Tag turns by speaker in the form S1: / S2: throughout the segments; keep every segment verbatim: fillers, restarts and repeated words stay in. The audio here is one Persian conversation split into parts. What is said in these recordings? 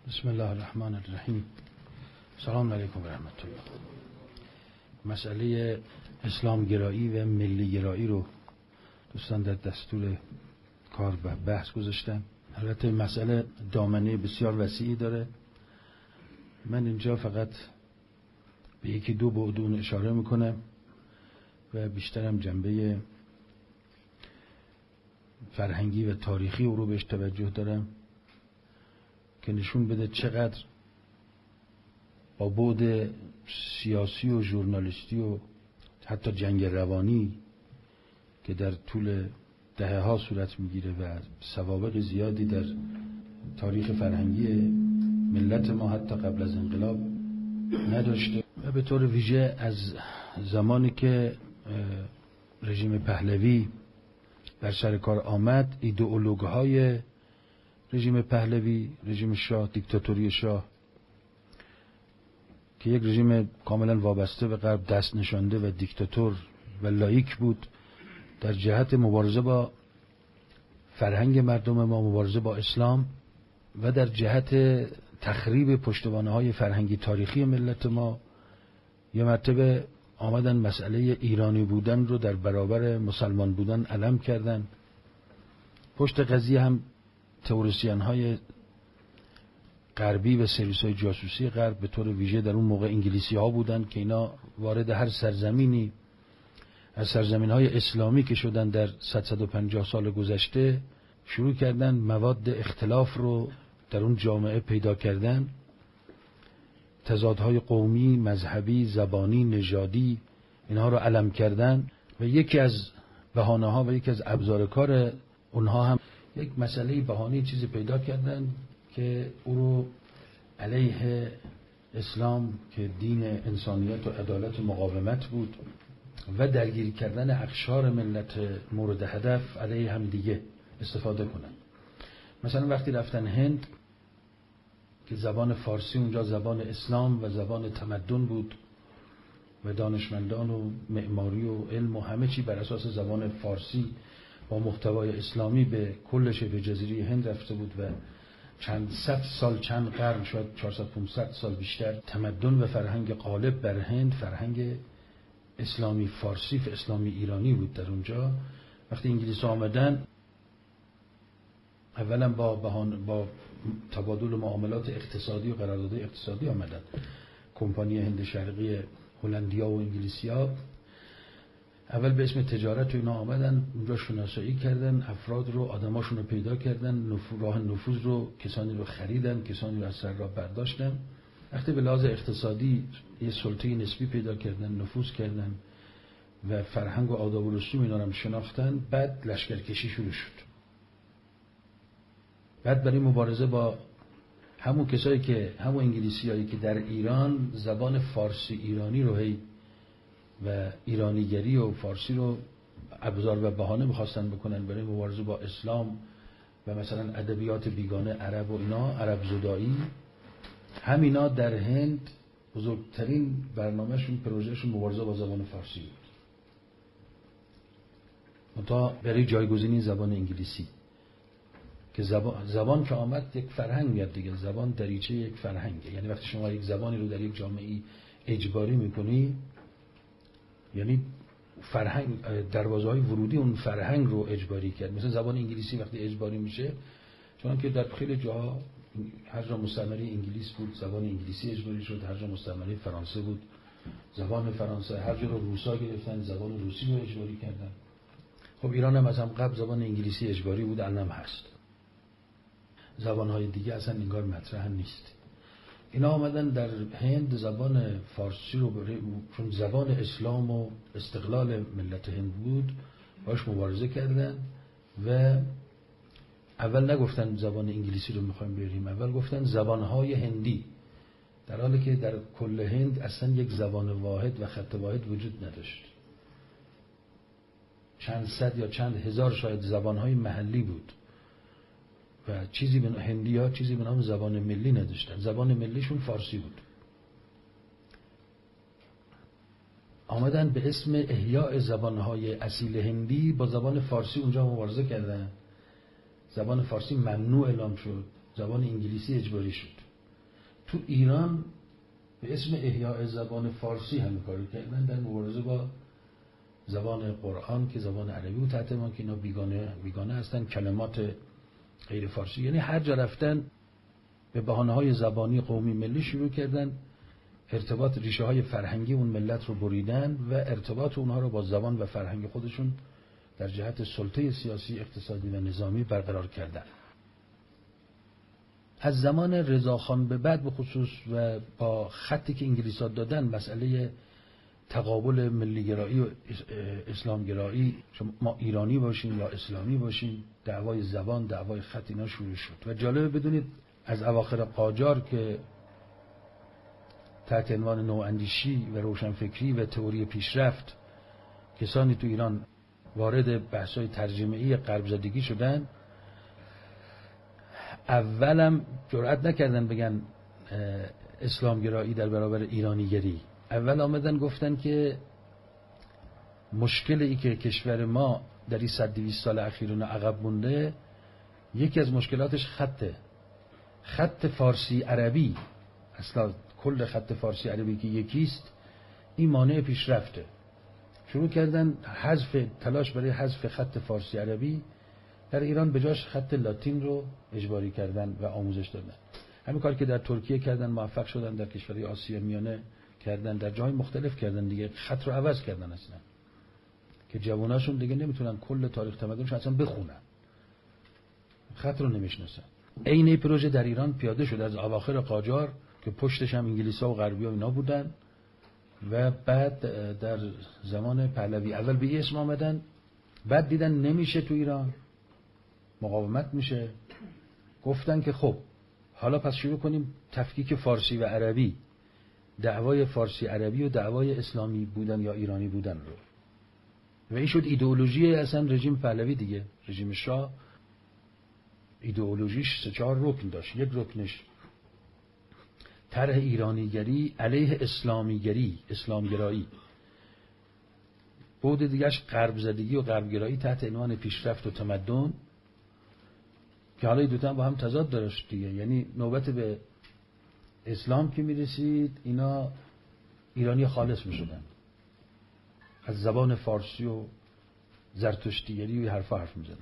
S1: بسم الله الرحمن الرحیم. سلام علیکم و رحمت الله. مسئله اسلام گرایی و ملی گرایی رو دوستان در دستور کار و بحث گذاشتن. البته مسئله دامنه بسیار وسیعی داره. من اینجا فقط به یکی دو بعد اون اشاره میکنم و بیشترم جنبه فرهنگی و تاریخی او رو بهش توجه دارم که نشون بده چقدر با بعد سیاسی و ژورنالیستی و حتی جنگ روانی که در طول دهه ها صورت میگیره و سوابق زیادی در تاریخ فرهنگی ملت ما حتی قبل از انقلاب نداشته و به طور ویژه از زمانی که رژیم پهلوی بر سر کار آمد، ایدئولوژهای رژیم پهلوی، رژیم شاه، دیکتاتوری شاه که یک رژیم کاملا وابسته به غرب، دست نشانده و دیکتاتور و لایک بود، در جهت مبارزه با فرهنگ مردم ما، مبارزه با اسلام و در جهت تخریب پشتوانه‌های فرهنگی تاریخی ملت ما، یه مرتبه آمدن مسئله ایرانی بودن رو در برابر مسلمان بودن علم کردن. پشت قضیه هم تئوریسین های غربی و سرویس های جاسوسی غرب، به طور ویژه در اون موقع انگلیسی ها بودن که اینا وارد هر سرزمینی از سرزمین های اسلامی که شدن در صد صد و پنجاه سال گذشته شروع کردن مواد اختلاف رو در اون جامعه پیدا کردن، تضادهای قومی، مذهبی، زبانی، نژادی، اینها رو علم کردن و یکی از بهانه ها و یکی از ابزار کار اونها هم یک مسئله بهانه چیزی پیدا کردن که او رو علیه اسلام که دین انسانیت و عدالت و مقاومت بود و درگیر کردن اقشار ملت مورد هدف علیه هم دیگه استفاده کنن. مثلا وقتی رفتن هند که زبان فارسی اونجا زبان اسلام و زبان تمدن بود و دانشمندان و معماری و علم و همه چی بر اساس زبان فارسی با محتوای اسلامی به کل شبه جزیره هند رفته بود و چند صد سال، چند قرن، شاید چهارصد پانصد سال بیشتر تمدن و فرهنگ غالب بر هند فرهنگ اسلامی فارسی و اسلامی ایرانی بود در اونجا. وقتی انگلیس آمدن اولا با بهان با تبادل معاملات اقتصادی و قراردادهای اقتصادی آمدن. کمپانی هند شرقی هلندیا و انگلیسیا اول به اسم تجارت و اینا آمدن اونجا، شناسایی کردن افراد رو، آدماشون رو پیدا کردن، نفوذ راه نفوذ رو، کسانی رو خریدن، کسانی رو از سر راه برداشتن. وقتی به لحاظ اقتصادی یه سلطه نسبی پیدا کردن، نفوذ کردن و فرهنگ و آداب و رسوم اینا رو هم شناختن، بعد لشکرکشی شروع شد. بعد برای مبارزه با همون کسایی که همون انگلیسیایی که در ایران زبان فارسی ایرانی رو هی و ایرانیگری و فارسی رو ابزار و بهانه می‌خواستن بکنن برای مبارزه با اسلام و مثلا ادبیات بیگانه عرب و اینا، عرب زدایی، همینا در هند بزرگترین برنامه‌شون، پروژهشون مبارزه با زبان فارسی بود. منتها برای جایگزینی زبان انگلیسی که زبان زبان که آمد یک فرهنگ میاد دیگه. زبان دریچه یک فرهنگه. یعنی وقتی شما یک زبانی رو در یک جامعه اجباری می‌کنی، یعنی فرهنگ، دروازه‌های ورودی اون فرهنگ رو اجباری کرد. مثلا زبان انگلیسی وقتی اجباری میشه، چون که در خیلی جاها هر جا مستعمره انگلیس بود زبان انگلیسی اجباری شد، هر جا مستعمره فرانسه بود زبان فرانسه، هر جا رو روسا گرفتن زبان روسی رو اجباری کردن. خب ایران هم از هم قبل زبان انگلیسی اجباری بود، الان هست. زبان‌های دیگه اصلا انگار مطرح نیست. اینا آمدن در هند زبان فارسی رو برای چون زبان اسلام و استقلال ملت هند بود باش مبارزه کردن و اول نگفتن زبان انگلیسی رو میخوایم بیاریم، اول گفتن زبانهای هندی، در حالی که در کل هند اصلا یک زبان واحد و خط واحد وجود نداشت. چند صد یا چند هزار شاید زبانهای محلی بود و چیزی به هندی ها چیزی به نام زبان ملی نداشتن. زبان ملیشون فارسی بود. آمدن به اسم احیاء زبانهای اصیل هندی با زبان فارسی اونجا مبارزه کردن. زبان فارسی ممنوع اعلام شد، زبان انگلیسی اجباری شد. تو ایران به اسم احیاء زبان فارسی همه کاری کردن در مبارزه با زبان قرآن که زبان عربی و تحت ما که اینا بیگانه بیگانه هستن، کلمات غیر فارسی، یعنی هر جا رفتن به بهانه‌های زبانی قومی ملی شروع کردن ارتباط ریشه های فرهنگی اون ملت رو بریدن و ارتباط اونها رو با زبان و فرهنگ خودشون در جهت سلطه سیاسی، اقتصادی و نظامی برقرار کردن. از زمان رضاخان به بعد به خصوص و با خطی که انگلیس‌ها دادن مسئله تقابل ملیگرایی و اسلامگرایی، ما ایرانی باشیم یا اسلامی باشیم، دعوای زبان، دعوای خط اینا شروع شد. و جالبه بدونید از اواخر قاجار که تحت عنوان نواندیشی و روشنفکری و تئوری پیشرفت کسانی تو ایران وارد بحث‌های ترجمه‌ای غرب زدگی شدن، اولم جرئت نکردن بگن اسلامگرایی در برابر ایرانیگری. اول آمدن گفتن که مشکلی که کشور ما در این صد دویست سال اخیرون عقب مونده، یکی از مشکلاتش خطه خط فارسی عربی، اصلا کل خط فارسی عربی که یکیست، این مانع پیشرفته. شروع کردن حذف تلاش برای حذف خط فارسی عربی در ایران، به جاش خط لاتین رو اجباری کردن و آموزش دادن. همین کاری که در ترکیه کردن، موفق شدن در کشورهای آسیا میانه کردن، در جاهای مختلف کردن دیگه، خط رو عوض کردن اصلا که جواناشون دیگه نمیتونن کل تاریخ تمدنشون اصلا بخونن، خط رو نمیشناسن. عین پروژه در ایران پیاده شد از اواخر قاجار که پشتش هم انگلیس‌ها و غربی‌ها اینا بودن و بعد در زمان پهلوی اول به این اسم آمدن، بعد دیدن نمیشه تو ایران، مقاومت میشه، گفتن که خب حالا پس شروع کنیم تفکیک فارسی و عربی، دعوای فارسی عربی و دعوای اسلامی بودن یا ایرانی بودن رو. و این شد ایدئولوژی اصلا رژیم پهلوی دیگه. رژیم شاه ایدئولوژیش سه چهار رکن داشت. یک رکنش طرح ایرانیگری علیه اسلامیگری، اسلامگرایی. بود دیگهش غرب زدگی و غربگرایی تحت عنوان پیشرفت و تمدن که حالا این دوتا هم با هم تضاد داشت دیگه. یعنی نوبت به اسلام که میرسید اینا ایرانی خالص میشدن، از زبان فارسی و زرتشتیگری و حرفا حرف میزدن.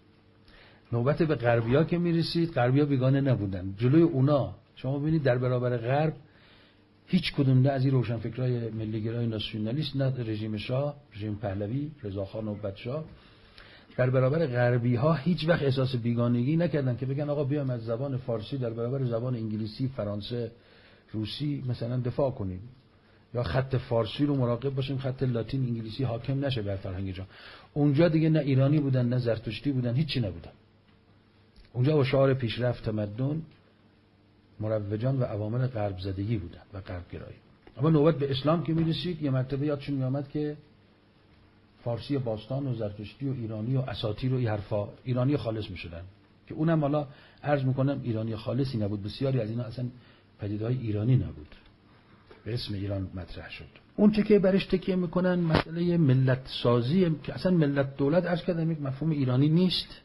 S1: نوبت به غربیا که میرسید، غربیا بیگانه نبودن. جلوی اونا شما ببینید در برابر غرب هیچ کدوم نه از این روشنفکرای ملیگرای ناسیونالیست، نه رژیم شاه، رژیم پهلوی، رضاخان و بدشاه، در برابر غربی ها هیچ وقت احساس بیگانگی نکردن که بگن آقا بیام از زبان فارسی در برابر زبان انگلیسی، فرانسه، روسی مثلا دفاع کنیم، یا خط فارسی رو مراقب باشیم خط لاتین انگلیسی حاکم نشه بر فرهنگ جان. اونجا دیگه نه ایرانی بودن، نه زرتشتی بودن، هیچی نبودن. اونجا با شعار پیشرفت، تمدن، مروجان و عوامل غرب زدگی بودن و غرب گرایی. اما نوبت به اسلام که میرسید یه مرتبه یادشون میامد که فارسی باستان و زرتشتی و ایرانی و اساطیر و این حرفا ایرانی خالص میشدن، که اونم حالا عرض میکنم ایرانی خالصی نبود. بسیاری از اینا اصلا پدیده‌های ایرانی نبود، به اسم ایران مطرح شد. اون چه که برش تکیه میکنن مسئله ملت سازی، که اصلا ملت دولت عرض کردم یک مفهوم ایرانی نیست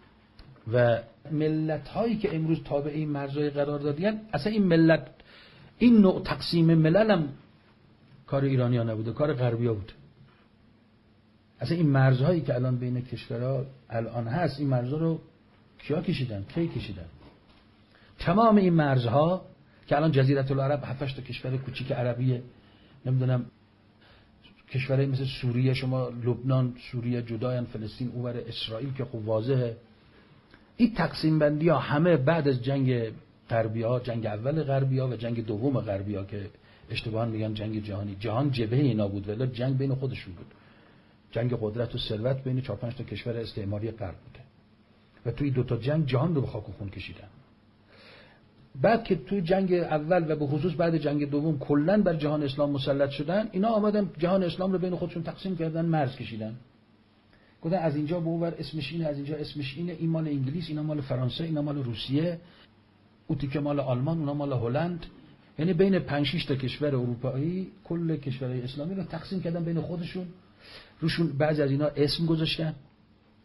S1: و ملت هایی که امروز تابع این مرزهای قرار دادن، اصلا این ملت، این نوع تقسیم ملل هم کار ایرانی ها نبوده، کار غربی ها بوده. اصلا این مرزهایی که الان بین کشورها الان هست، این مرزها رو کیا کشیدن؟ کی کشیدن؟ تمام این مرزها که الان جزیره العرب هفت تا کشور کوچیک عربیه، نمیدونم کشورهای مثل سوریه، شما لبنان، سوریه جداین، فلسطین اونور، اسرائیل که خوب واضحه. این تقسیم بندی ها همه بعد از جنگ غربی ها، جنگ اول غربی ها و جنگ دوم غربی ها که اشتباهاً میگن جنگ جهانی، جهان جبهه اینا بود ولی جنگ بین خودشون بود، جنگ قدرت و ثروت بین چهار پنج تا کشور استعماری غرب بوده و توی دو تا جنگ جهان رو به خاک و خون کشیدن. بعد که توی جنگ اول و به خصوص بعد جنگ دوم کلاً بر جهان اسلام مسلط شدن، اینا آمدن جهان اسلام رو بین خودشون تقسیم کردن، مرز کشیدن، گفتن از اینجا به اونور اسمش اینه، از اینجا اسمش اینه، این مال انگلیس، اینا مال فرانسه، اینا مال روسیه، اون تیکه مال آلمان، اونا مال هلند. یعنی بین پنج شش تا کشور اروپایی کل کشورهای اسلامی رو تقسیم کردن بین خودشون، روشون بعضی از اینا اسم گذاشتن.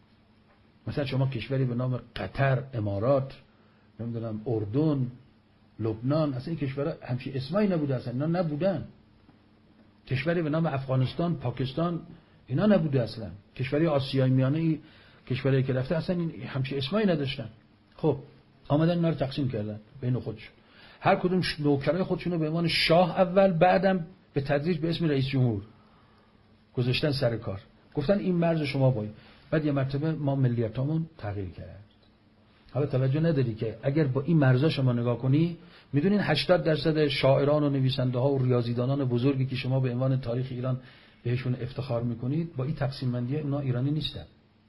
S1: مثلا شما کشوری به نام قطر، امارات، نمیدونم اردن، لبنان، اصلا این کشورها همچین اسمایی نبوده، اصلا اینا نبودن. کشوری به نام افغانستان، پاکستان اینا نبوده اصلا. کشوری آسیای میانه، کشوری که رفته اصلا این همچین اسمایی نداشتن. خب آمدن اینا رو تقسیم کردن بین خودشون، هر کدوم نوکرای خودشون رو به عنوان شاه اول، بعدم به تدریج به اسم رئیس جمهور گذاشتن سر کار. گفتن این مرز شما باید. بعد یه مرتبه ما ملیتامون تغییر کرد. حالا توجه نداری که اگر با این مرزا شما نگاه کنی، میدونین هشتاد درصد شاعران و نویسنده ها و ریاضیدانان بزرگی که شما به عنوان تاریخ ایران بهشون افتخار میکنید، با این تقسیم بندی اونا ایرانی نیستن.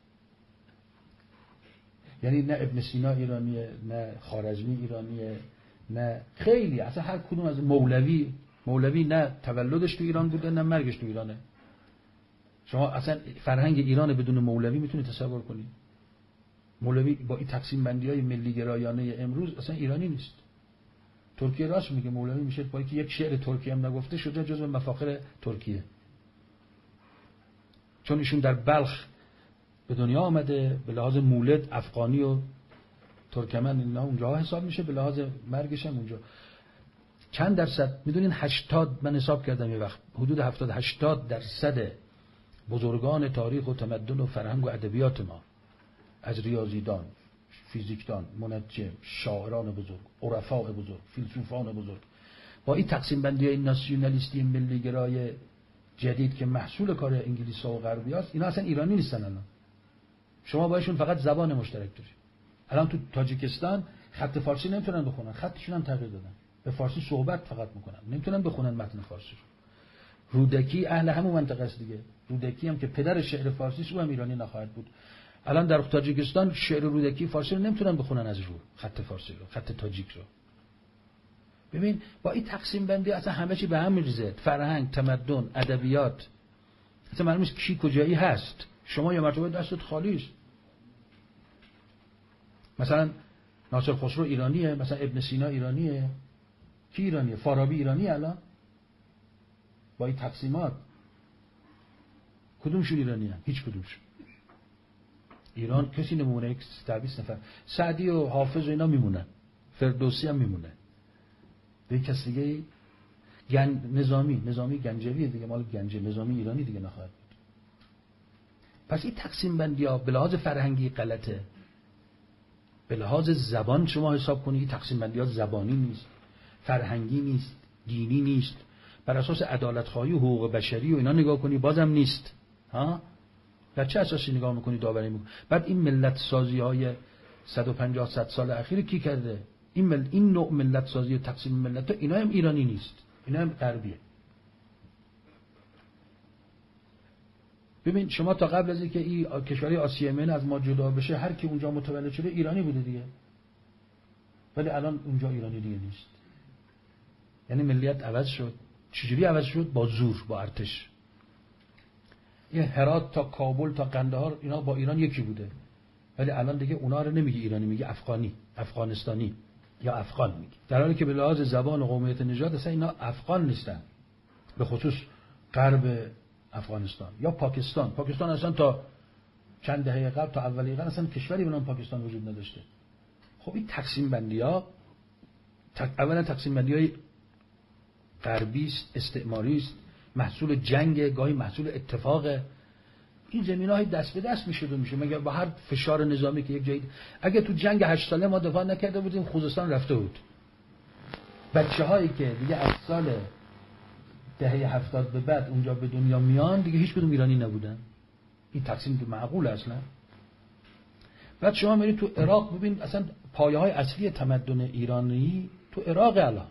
S1: یعنی نه ابن سینا ایرانیه، نه خوارزمی ایرانیه، نه خیلی اصلا هر کدوم از مولوی مولوی نه تولدش تو ایران بوده نه مرگش تو ایرانه. شما اصلا فرهنگ ایران بدون مولوی میتونید تصور کنید؟ مولوی با این تقسیم بندی های ملی گرایانه امروز اصلا ایرانی نیست. ترکیه راست میگه مولوی میشه با اینکه یک شعر ترکی هم نگفته شده جزو مفاخر ترکیه، چون ایشون در بلخ به دنیا آمده، به لحاظ مولد افغانی و ترکمن اینا اونجا حساب میشه، به لحاظ مرگش هم اونجا. چند درصد میدونین؟ هشتاد، من حساب کردم یه وقت، حدود هفتاد هشتاد درصد بزرگان تاریخ و تمدن و فرهنگ و ادبیات ما، از ریاضیدان، فیزیکدان، منجم، شاعران بزرگ، عرفاء بزرگ، فیلسوفان بزرگ، با این تقسیم بندی های ناسیونالیستی ملی گرای جدید که محصول کار انگلیس و غربی هست، اینا اصلا ایرانی نیستن. الان شما باشون فقط زبان مشترک دارید. الان تو تاجیکستان خط فارسی نمیتونن بخونن، خطشون هم تغییر دادن، به فارسی صحبت فقط میکنن، نمیتونن بخونن متن فارسی رو. رودکی اهل همون منطقه است دیگه. رودکی هم که پدر شعر فارسی است، او هم ایرانی نخواهد بود. الان در تاجیکستان شعر رودکی فارسی رو نمیتونن بخونن از رو، خط فارسی رو، خط تاجیک رو. ببین با این تقسیم بندی اصلا همه چی به هم میریزه، فرهنگ، تمدن، ادبیات، اصلا معلوم نیست کی کجایی هست. شما یه مرتبه دستت خالی است. مثلا ناصر خسرو ایرانیه، مثلا ابن سینا ایرانیه، کی ایرانیه؟ فارابی ایرانیه. الان با این تقسیمات کدومشون ایرانیه؟ هیچ کدومشون. ایران کسی نمونه، یک بیست نفر. سعدی و حافظ و اینا میمونن، فردوسی هم میمونه، به کسی دیگه گن... نظامی نظامی گنجویه دیگه، مال گنجه، نظامی ایرانی دیگه نخواهد بود. پس این تقسیم بندی ها به لحاظ فرهنگی غلطه. به لحاظ زبان شما حساب کنید تقسیم بندی ها زبانی نیست، فرهنگی نیست، دینی نیست، بر اساس عدالت خواهی و حقوق بشری و اینا نگاه کنی بازم نیست. ها در چه اساسی نگاه میکنی داوری میکنی؟ بعد این ملت سازی های صد و پنجاه صد سال اخیر کی کرده؟ این مل... این نوع ملت سازی و تقسیم ملت ها، اینا هم ایرانی نیست، اینا هم غربیه. ببین شما تا قبل از اینکه این کشوری آسیای میانه از ما جدا بشه، هر کی اونجا متولد شده ایرانی بوده دیگه، ولی الان اونجا ایرانی دیگه نیست. یعنی ملیت عوض شد. چجوری عوض شد؟ با زور، با ارتش. این هرات تا کابل تا قندهار اینا با ایران یکی بوده، ولی الان دیگه اونا رو نمیگه ایرانی، میگه افغانی، افغانستانی یا افغان میگه، در حالی که به لحاظ زبان و قومیت نژاد اصلا اینا افغان نیستن. به خصوص غرب افغانستان یا پاکستان. پاکستان اصلا تا چند دهه قبل، تا اولی قرن اصلا کشوری به نام پاکستان وجود نداشته. خب این تقسیم بندی ها تق... اولا تقسیم بندی های غربی است، استعماری است، محصول جنگ، گاهی محصول اتفاق. این زمین‌های دست به دست میشه و میشه مگر با هر فشار نظامی که یک جایی. اگه تو جنگ هشت ساله ما دفاع نکرده بودیم، خوزستان رفته بود. بچه‌هایی که دیگه از سال دهه هفتاد به بعد اونجا به دنیا میان دیگه هیچ کدوم ایرانی نبودن. این تقسیم که معقول اصلا. بعد شما میرید تو عراق، ببین اصلا پایه‌های اصلی تمدن ایرانی تو عراق، الان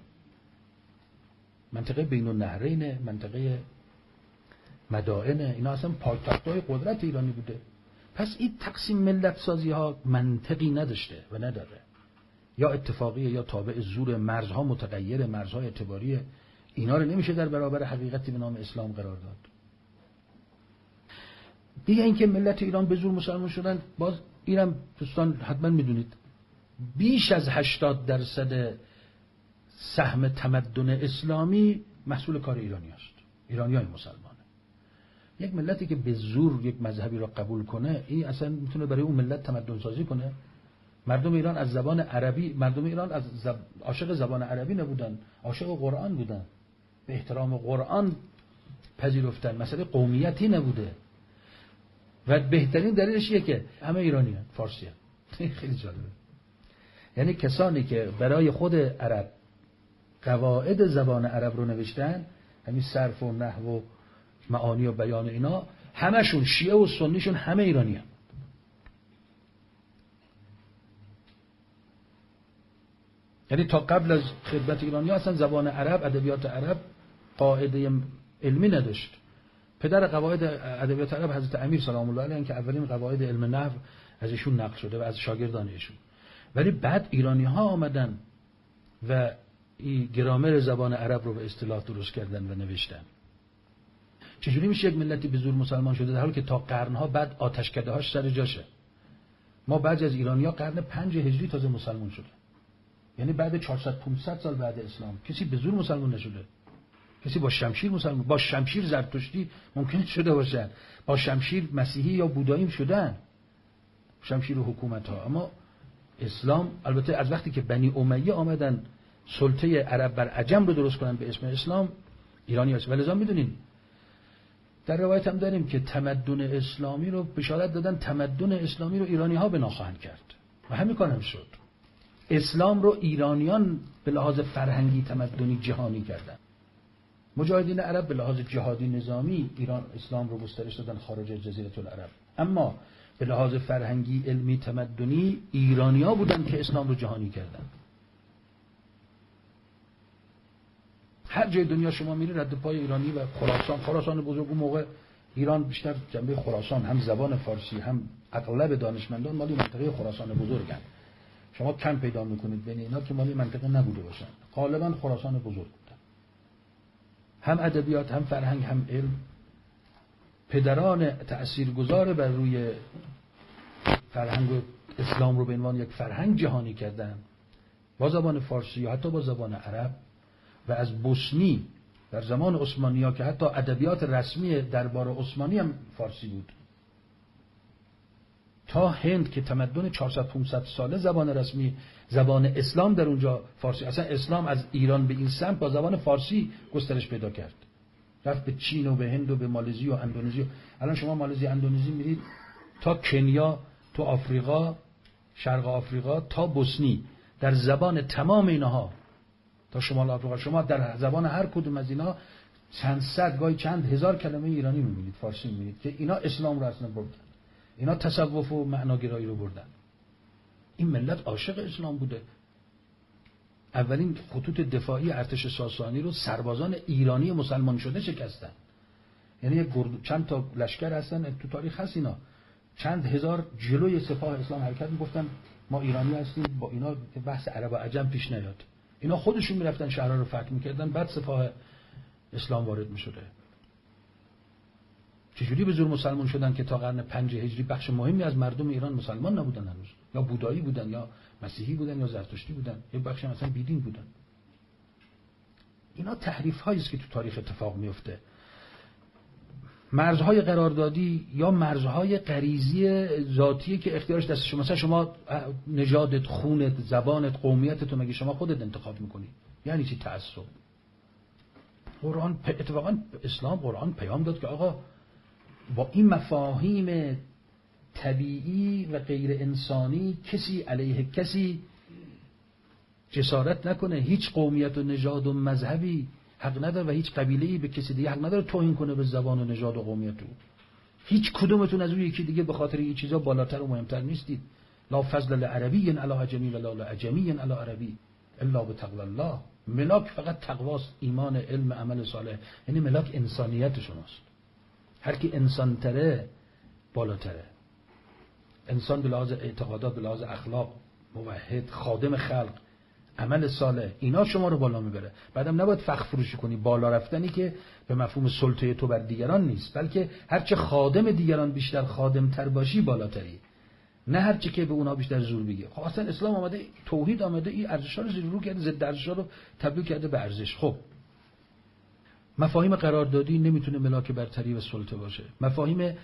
S1: منطقه بین النهرین، منطقه مدائن، اینا اصلا پایتخت‌های قدرت ایرانی بوده. پس این تقسیم ملت سازی ها منطقی نداشته و نداره، یا اتفاقیه یا تابع زور. مرزها متغیره، مرزهای اعتباریه، اینا رو نمیشه در برابر حقیقتی به نام اسلام قرار داد. دیگه اینکه ملت ایران به زور مسلمان شدن، باز اینم دوستان حتما میدونید بیش از هشتاد درصد سهم تمدن اسلامی محصول کار ایرانی است، ایرانیان مسلمانه. یک ملتی که به زور یک مذهبی را قبول کنه، این اصلا میتونه برای اون ملت تمدن سازی کنه؟ مردم ایران از زبان عربی، مردم ایران از زب... عاشق زبان عربی نبودن، عاشق قرآن بودن، به احترام قرآن پذیرفتن، مسئله قومیتی نبوده. و بهترین دلیلش اینه که همه ایرانی هستند، فارسی هستند. خیلی جالبه. یعنی کسانی که برای خود عرب قواعد زبان عرب رو نوشتن، همین صرف و نحو و معانی و بیان اینا، همشون شیعه و سنیشون همه ایرانی هستند. یعنی تا قبل از خدمت ایرانی ها اصلا زبان عرب، ادبیات عرب قاعده علمی نداشت. پدر قواعد ادبیات عرب حضرت امیر سلام الله علیه که اولین قواعد علم نحو از ایشون نقل شده و از شاگردان ایشون. ولی بعد ایرانی ها آمدن و این گرامر زبان عرب رو به اصطلاح درست کردن و نوشتن. چجوری میشه یک ملتی به زور مسلمان شده در حالی که تا قرنها بعد آتشکده هاش سر جاشه؟ ما بعضی از ایرانی‌ها قرن پنج هجری تازه مسلمان شده. یعنی بعد چهارصد پانصد سال بعد اسلام کسی به زور مسلمان نشده. کسی با شمشیر مسلمان، با شمشیر زرتشتی ممکن شده باشن، با شمشیر مسیحی یا بودایی شدن، شمشیر حکومت ها. اما اسلام، البته از وقتی که بنی امیه آمدن سلطه عرب بر عجم رو درست کنن به اسم اسلام، ایرانی هست. ولذا میدونین در روایت هم داریم که تمدن اسلامی رو بشارت دادن، تمدن اسلامی رو ایرانی ها بنا خواهند کرد و همین کار هم شد. اسلام رو ایرانیان به لحاظ فرهنگی تمدنی جهانی کردن. مجاهدین عرب به لحاظ جهادی نظامی ایران اسلام رو گسترش دادن خارج از جزیره العرب، اما به لحاظ فرهنگی علمی تمدنی ایرانی‌ها بودن که اسلام رو جهانی کردن. هر جای دنیا شما میری رد پای ایرانی و خراسان، خراسان بزرگ اون موقع ایران بیشتر جنبه خراسان، هم زبان فارسی هم اغلب دانشمندان مالی منطقه خراسان بزرگن. شما کم پیدا میکنید بین اینا که مالی منطقه نبوده باشن، غالبا خراسان بزرگ بودن. هم ادبیات هم فرهنگ هم علم. پدران تأثیرگذار بر روی فرهنگ اسلام رو به عنوان یک فرهنگ جهانی کردن با زبان فارسی یا حتی با زبان عرب. و از بوسنی در زمان عثمانی‌ها که حتی ادبیات رسمی دربار عثمانی هم فارسی بود، تا هند که تمدن چهارصد پانصد ساله زبان رسمی زبان اسلام در اونجا فارسی. اصلا اسلام از ایران به این سمت با زبان فارسی گسترش پیدا کرد، رفت به چین و به هند و به مالزی و اندونزی. الان شما مالزی اندونزی میرید تا کنیا، تو آفریقا، شرق آفریقا تا بوسنی، در زبان تمام اینها تا شمال آفریقا شما در زبان هر کدوم از اینا چند صد گاهی چند هزار کلمه ایرانی میبینید، فارسی میبینید که اینا اسلام رو اصلا بردن، اینا تصوف و معناگرایی رو بردن. این ملت عاشق اسلام بوده. اولین خطوط دفاعی ارتش ساسانی رو سربازان ایرانی مسلمان شده شکستن. یعنی یک گرد... چند تا لشکر هستن تو تاریخ هست، اینا چند هزار جلوی سپاه اسلام حرکت میگفتن ما ایرانی هستیم، با اینا بحث عرب و عجم پیش نیاد. اینا خودشون میرفتن شهرها رو فتح میکردن، بعد سپاه اسلام وارد میشده. چجوری به زور مسلمان شدن که تا قرن پنج هجری بخش مهمی از مردم ایران مسلمان نبودن هنوز، یا بودایی بودن یا مسیحی بودن یا زرتشتی بودن، یه بخش مثلا بیدین بودن. اینا تحریف هایی است که تو تاریخ اتفاق میفته. مرزهای قراردادی یا مرزهای غریزی ذاتی که اختیارش دست شما، مثلا شما نژادت، خونت، زبانت، قومیتت رو مگه شما خودت انتخاب میکنی؟ یعنی چی تعصب؟ قرآن اتفاقا اسلام قرآن پیام داد که آقا با این مفاهیم طبیعی و غیر انسانی کسی علیه کسی جسارت نکنه. هیچ قومیت و نژاد و مذهبی حق نداره و هیچ قبیله‌ای به کسی دیگه حق نداره توهین کنه به زبان و نژاد و قومیت او. هیچ کدومتون از اون یکی دیگه به خاطر این چیزا بالاتر و مهمتر نیستید. لا فضل لعربی علی عجمی ولا لعجمی علی عربی الا بتقوی الله. ملاک فقط تقواست، ایمان، علم، عمل صالح. یعنی ملاک انسانیت شماست. هر کی انسان تره بالاتره. انسان به لحاظ اعتقادات، به لحاظ اخلاق، موحد، خادم خلق، عمل صالح، اینا شما رو بالا میبره. بعدم نباید فخر فروشی کنی. بالا رفتنی که به مفهوم سلطه تو بر دیگران نیست، بلکه هرچه خادم دیگران بیشتر خادم تر باشی بالاتری، نه هرچه که به اونا بیشتر زور بگی. خب اصلا اسلام آمده، توحید آمده، این ارزش‌ها رو زیر رو کرده، ضد ارزش‌ها رو تبدیل کرده به ارزش. خب مفاهیم قراردادی نمیتونه ملاک برتری و سلطه باشه. مفاهیم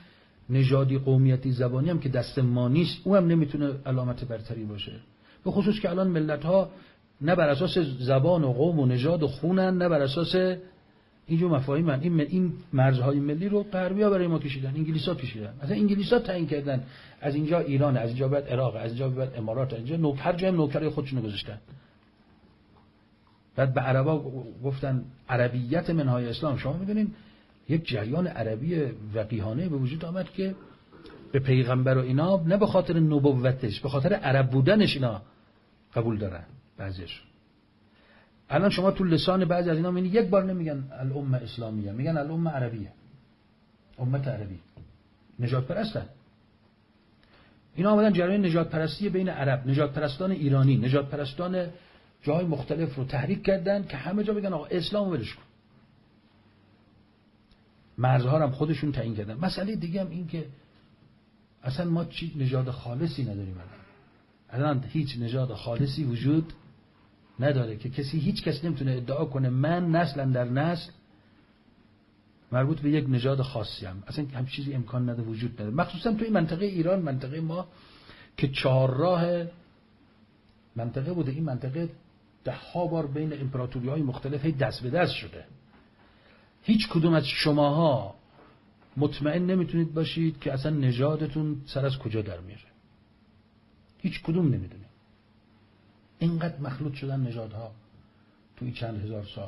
S1: نژادی قومیتی زبانی هم که دست ما نیست، اون هم نمیتونه علامت برتری باشه. به خصوص که الان ملت ها نه بر اساس زبان و قوم و نژاد و خونن، نه بر اساس اینجور مفاهیم. من این این مرزهای ملی رو غربی‌ها برای ما کشیدن، انگلیس‌ها کشیدن. مثلا انگلیس‌ها تعیین کردن از اینجا ایران، از اینجا بعد عراق، از اینجا بعد امارات، از اینجا نوکر جای نوکرای خودشونو گذاشتن. بعد به عربا گفتن عربیت منهای اسلام. شما می‌دونین یک جریان عربی وقیحانه به وجود آمد که به پیغمبر و اینا نه به خاطر نبوتش، به خاطر عرب بودنش اینا قبول دارن بعضیش. الان شما تو لسان بعضی از اینا میبینید یک بار نمیگن الامه اسلامیه، میگن الامه عربیه، امت عربی. نژاد پرستن. اینا آمدن جریان نژاد پرستی بین عرب، نژاد پرستان ایرانی، نژاد پرستان جای مختلف رو تحریک کردن که همه جا بگن آقا اسلام ولش کن. مرزها هم خودشون تعیین کردن. مسئله دیگه هم این که اصلا ما چی نژاد خالصی نداریم. الان الان هیچ نژاد خالصی وجود نداره که کسی هیچ کس نمیتونه ادعا کنه من نسلا در نسل مربوط به یک نژاد خاصی هم. اصلا هم چیزی امکان نداره، وجود نداره. مخصوصا توی منطقه ایران، منطقه ما که چهار راه منطقه بوده، این منطقه ده ها بار بین امپراتوری‌های مختلف هی دست به دست شده. هیچ کدوم از شماها مطمئن نمیتونید باشید که اصلا نژادتون سر از کجا در میاره. هیچ کدوم نمیدونید. اینقدر مخلوط شدن نژادها توی چند هزار سال.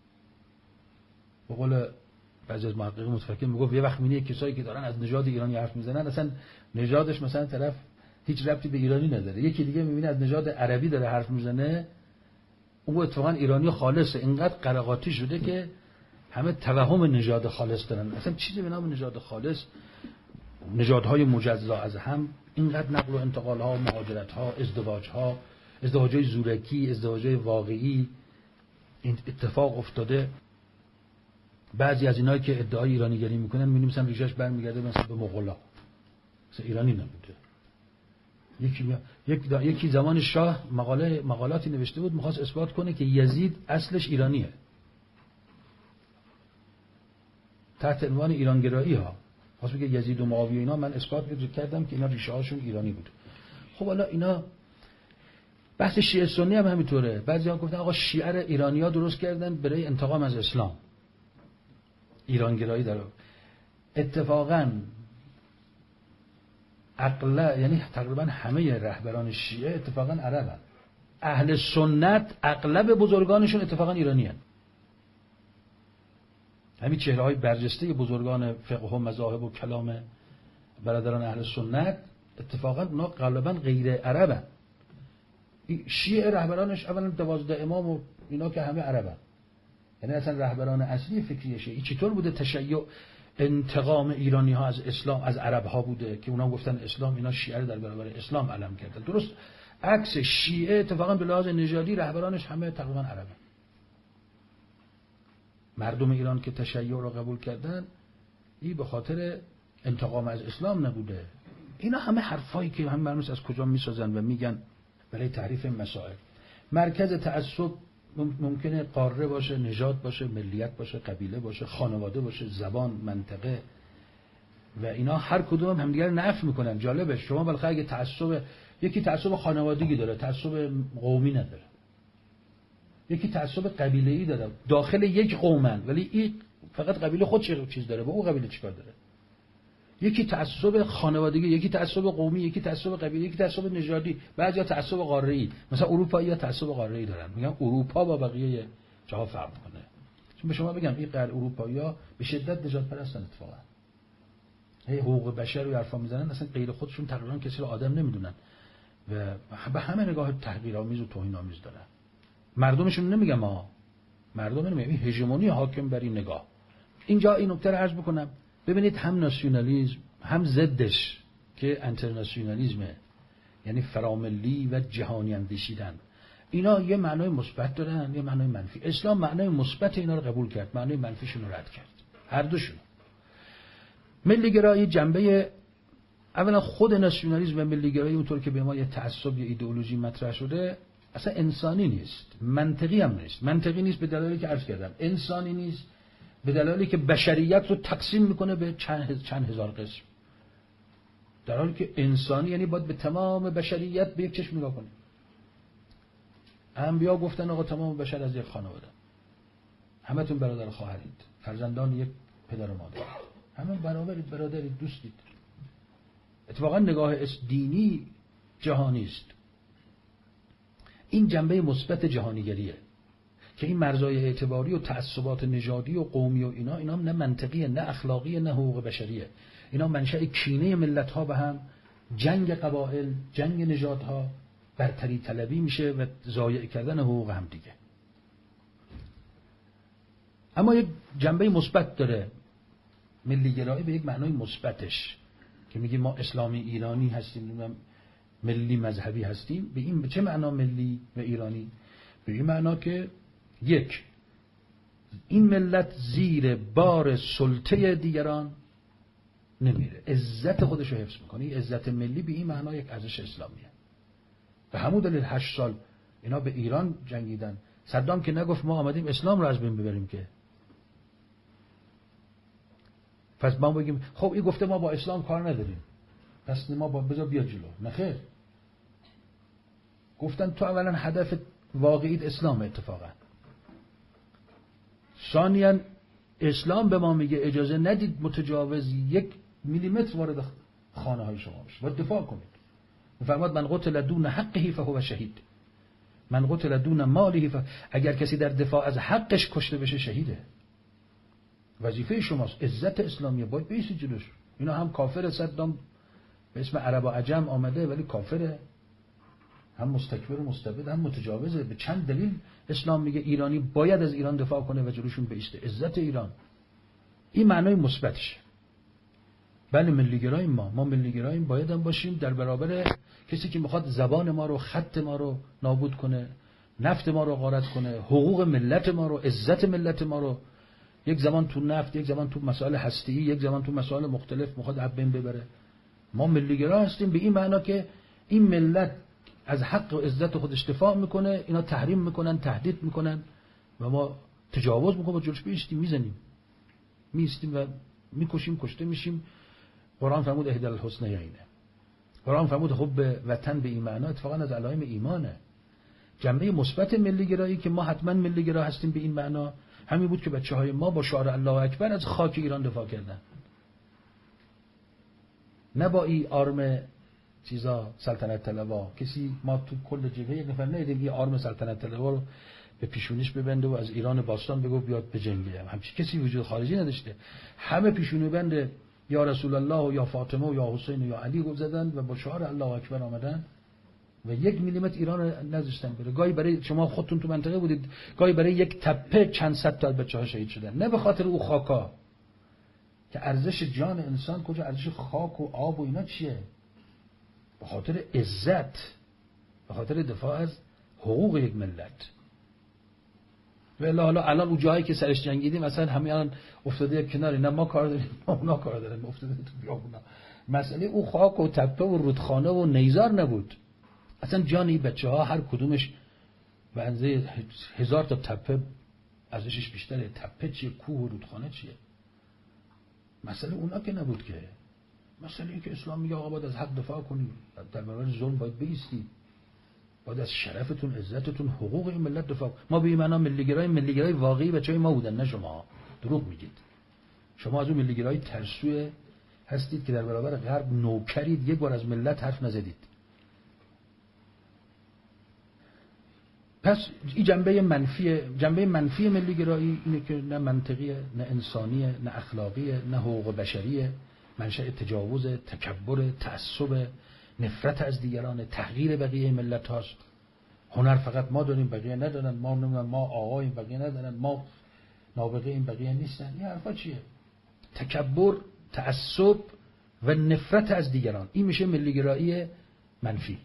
S1: به قول بعضی از محققین متفکرین میگفت یه وقت می‌بینی کسایی که دارن از نژاد ایرانی حرف میزنن اصلا نژادش مثلا طرف هیچ ربطی به ایرانی نداره. یکی دیگه می‌بینی از نژاد عربی داره حرف میزنه، اون اتفاقا ایرانی خالصه. اینقدر قرقاتی شده که همه توهم نژاد خالص دارن. اصلا چیزی به نام نژاد خالص، نژادهای مجزا از هم، اینقدر نقل و انتقال‌ها، مهاجرت‌ها، ازدواج‌ها، ازدواج‌های زورکی، ازدواج‌های واقعی این اتفاق افتاده. بعضی از اینایی که ادعای ایرانیگری میکنن می‌بینیم مثلا ریشش برمیگرده مثلا به مغولا، مثلا ایرانی نبوده. یکی یک یکی زمان شاه مقاله مقالاتی نوشته بود می‌خواست اثبات کنه که یزید اصلش ایرانیه، تحت عنوان ایرانگرایی ها. خواست بگه یزید و معاویه اینا من اثبات کردم که اینا ریشه هاشون ایرانی بود. خب حالا اینا بحث شیعه سنی هم همینطوره. بعضیا گفتن آقا شیعه ایرانی‌ها درست کردن برای انتقام از اسلام، ایرانگرایی داره. اتفاقاً عقلا یعنی تقریبا همه رهبران شیعه اتفاقاً عربن. اهل سنت اغلب بزرگانشون اتفاقاً ایرانیان. همین چهره‌های برجسته بزرگان فقه و مذاهب و کلام برادران اهل سنت اتفاقاً اونا غالباً غیر عربن. شیعه رهبرانش اولا دوازده امام و اینا که همه عربن. یعنی اصلا رهبران اصلی فکری شیعه چطور بوده تشیع انتقام ایرانی ها از اسلام از عرب ها بوده که اونا گفتن اسلام، اینا شیعه رو در برابر اسلام علم کردن. درست عکس شیعه اتفاقا به لحاظ نژادی رهبرانش همه تقریبا عربن. مردم ایران که تشیع رو قبول کردن این به خاطر انتقام از اسلام نبوده. اینا همه حرفایی که هم معلومه از کجا میسازن و میگن برای تعریف مسائل. مرکز تعصب ممکنه قاره باشه، نژاد باشه، ملیت باشه، قبیله باشه، خانواده باشه، زبان، منطقه و اینا هر کدوم هم دیگر نفی میکنن. جالبه شما بالاخره اگه تعصب یکی تعصب خانوادگی داره، تعصب قومی نداره. یکی تعصب قبیله‌ای داره، داخل یک قومن ولی این فقط قبیله خودش چیز داره، با اون قبیله چیکار داره. یکی تعصب خانوادگی، یکی تعصب قومی، یکی تعصب قبیله، یکی تعصب نژادی، بعضیا تعصب قاره‌ای. مثلا اروپایی‌ها تعصب قاره‌ای دارن، میگن اروپا با بقیه جاها فرق می‌کنه. چون به شما بگم این غیر اروپایی‌ها به شدت نجات پرستن اتفاقا. هی حقوق بشر رو حرفا میزنن، اصلا غیر خودشون تقریبا کسی رو آدم نمیدونن و به همه نگاه تحقیرآمیز و توهین‌آمیز دارن. مردمشون نمیگم ها، مردم نمیگم، این هژمونی حاکم بر این نگاه. اینجا این نکته رو عرض بکنم. ببینید هم ناسیونالیسم هم ضدش که انترناسیونالیسمه، یعنی فراملی و جهانی اندیشیدن، اینا یه معنای مثبت دارن یه معنای منفی. اسلام معنای مثبت اینا رو قبول کرد، معنای منفیشون رو رد کرد، هر دوشون. ملی گرایی جنبه اولا خود ناسیونالیسم و ملی گرایی اونطور که به ما یه تعصب یا ایدئولوژی مطرح شده اصلا انسانی نیست، منطقی هم نیست. منطقی نیست به دلایلی که عرض کردم، انسانی نیست به دلایلی که بشریت رو تقسیم میکنه به چند چند هزار قسم. در حالی که انسانی یعنی باید به تمام بشریت به یک چشم نگاه کنیم. انبیا گفتن آقا تمام بشر از یک خانواده، همتون برادر خواهرید، فرزندان یک پدر و مادر، همه برابرید، برادرید، دوستید. اتفاقا نگاه دینی جهانی است. این جنبه مثبت جهانیگریه که این مرزهای اعتباری و تعصبات نژادی و قومی و اینا اینا نه منطقیه، نه اخلاقیه، نه حقوق بشریه. اینا منشأ کینه ملت‌ها به هم، جنگ قبایل، جنگ نژادها، برتری طلبی میشه و ضایع کردن حقوق هم دیگه. اما یک جنبه مثبت داره ملی‌گرایی، به یک معنای مثبتش که میگیم ما اسلامی ایرانی هستیم، ملی مذهبی هستیم. به این به چه معنا ملی و ایرانی؟ به این معنا که یک، این ملت زیر بار سلطه دیگران نمیره، عزت خودش رو حفظ میکنه. این عزت ملی به این معنا یک ارزش اسلامیه. به همون دلیل هشت سال اینا به ایران جنگیدن. صدام که نگفت ما آمدیم اسلام رو از بین ببریم که. پس ما بگیم خب این گفته ما با اسلام کار نداریم، پس ما با بذار بیا جلو. نه خیر، گفتن تو اولا هدف واقعیت اسلام اتفاقا. ثانیاً اسلام به ما میگه اجازه ندید متجاوز یک میلیمتر وارد خانه های شما بشه، باید دفاع کنید. میفرماد من قتل دون حقه فهو شهید، من قتل دون ماله ف... اگر کسی در دفاع از حقش کشته بشه شهیده. وظیفه شماست، عزت اسلامیه، باید بیسید جلوش. اینا هم کافر، صدام به اسم عرب و عجم آمده ولی کافره، هم مستکبر و مستبد، هم متجاوزه. به چند دلیل اسلام میگه ایرانی باید از ایران دفاع کنه و جلوشون بیسته، عزت ایران. این معنای مثبتشه. بله ملی‌گراییم، ما ما ملی‌گراییم، باید هم باشیم در برابر کسی که میخواد زبان ما رو، خط ما رو نابود کنه، نفت ما رو غارت کنه، حقوق ملت ما رو، عزت ملت ما رو یک زمان تو نفت، یک زمان تو مسائل هسته‌ای، یک زمان تو مسائل مختلف میخواد از بین ببره. ما ملی‌گرا هستیم به این معنا که این ملت از حق و عزت خودش دفاع میکنه، اینا تحریم میکنن، تهدید میکنن و ما تجاوز میکنیم و جلوش بیستیم، میزنیم، میستیم و میکشیم، کشته میشیم. قرآن فرمود اهدی الحسنیین. قرآن فرمود حب وطن به این معنا اتفاقا از علائم ایمانه. جنبه مثبت ملی‌گرایی که ما حتما ملی‌گرا هستیم به این معنا همین بود که بچه‌های ما با شعار الله اکبر از خاک ایران دفاع کردن، نه با این آرم چیزا سلطنت طلبا. کسی ما تو کل جبهه یک نفر ندیدیم این آرم سلطنت طلبا رو به پیشونیش ببنده و از ایران باستان بگو بیاد به جنگه. همچین کسی وجود خارجی نداشته. همه پیشونی بنده یا رسول الله و یا فاطمه و یا حسین و یا علی گفت زدن و با شعار الله اکبر آمدن و یک میلیمتر ایران رو نذاشتن بره. گاهی برای شما خودتون تو منطقه بودید، گاهی برای یک تپه چند صد تا بچه‌ها شهید شدن، نه به خاطر او خاکا که ارزش جان انسان کجا، ارزش خاک و آب و اینا چیه؟ به خاطر عزت، به خاطر دفاع از حقوق یک ملت. ولی حالا الان اون جایی که سرش جنگیدیم مثلا همین الان افتاده کناری، نه ما کار داریم ما اونا کار داریم، افتاده تو بیابونا. مسئله او خاک و تپه و رودخانه و نیزار نبود. اصلا جان این بچه‌ها هر کدومش به اندازه هزار تا تپه ارزشش بیشتره. تپه چیه، کوه و رودخانه چیه؟ مسئله اونا که نبود که. مسئله این که اسلام میگه آقا باید از حق دفاع کنید، در برابر ظلم باید بایستید، باید از شرفتون، عزتتون، حقوق این ملت دفاع. ما به این معنا ملی‌گرای ملی‌گرای واقعی بچهای ما بودن، نه شما. دروغ میگید. شما از اون ملی‌گرای ترسوی هستید که در برابر غرب نوکرید، یک بار از ملت حرف نزدید. پس این جنبه منفی جنبه منفی ملی‌گرایی اینه که نه منطقیه، نه انسانیه، نه اخلاقیه، نه حقوق بشریه، منشأ تجاوز، تکبر، تعصب، نفرت از دیگران، تحقیر بقیه ملت هاست. هنر فقط ما داریم بقیه ندارن، ما نمیدونم ما آقاییم بقیه ندارن، ما نابغه این بقیه نیستن. این حرفا چیه؟ تکبر، تعصب و نفرت از دیگران، این میشه ملی‌گرایی منفی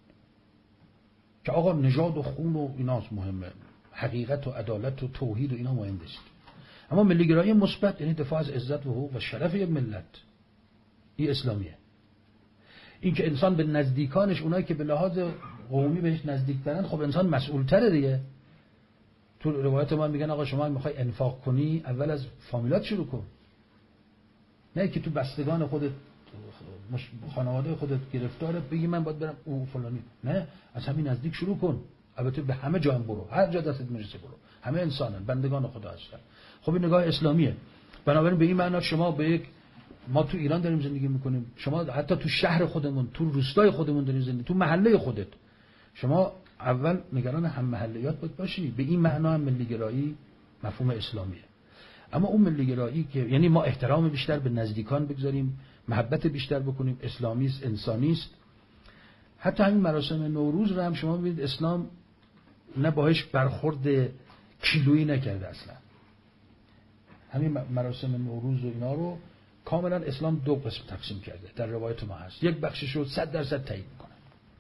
S1: که آقا نژاد و خون و ایناست مهمه، حقیقت و عدالت و توحید و اینا مهم نیست. اما ملی‌گرایی مثبت یعنی دفاع از عزت و حقوق و شرف یک ملت، این اسلامیه. این که انسان به نزدیکانش، اونایی که به لحاظ قومی بهش نزدیک‌ترن، خب انسان مسئول‌تره دیگه. تو روایت ما میگن آقا شما میخوای انفاق کنی اول از فامیلات شروع کن، نه که تو بستگان خودت خانواده خودت گرفتاره بگی من باید برم او فلانی، نه، از همین نزدیک شروع کن. البته به همه جا هم برو، هر جا دستت میرسه برو، همه انسانن، بندگان خدا هستن. خب این نگاه اسلامیه. بنابراین به این معنا شما به یک، ما تو ایران داریم زندگی میکنیم، شما حتی تو شهر خودمون، تو روستای خودمون داریم زندگی، تو محله خودت، شما اول نگران هم محلیات باید باشی. به این معنا هم ملی‌گرایی مفهوم اسلامیه. اما اون ملی‌گرایی که یعنی ما احترام بیشتر به نزدیکان بگذاریم، محبت بیشتر بکنیم، اسلامیست، انسانیست. حتی همین مراسم نوروز رو هم شما ببینید اسلام نه باهاش برخورد کیلویی نکرده اصلا. همین مراسم نوروز و اینا رو کاملا اسلام دو قسم تقسیم کرده، در روایت ما هست. یک بخشش رو صد درصد تایید میکنه،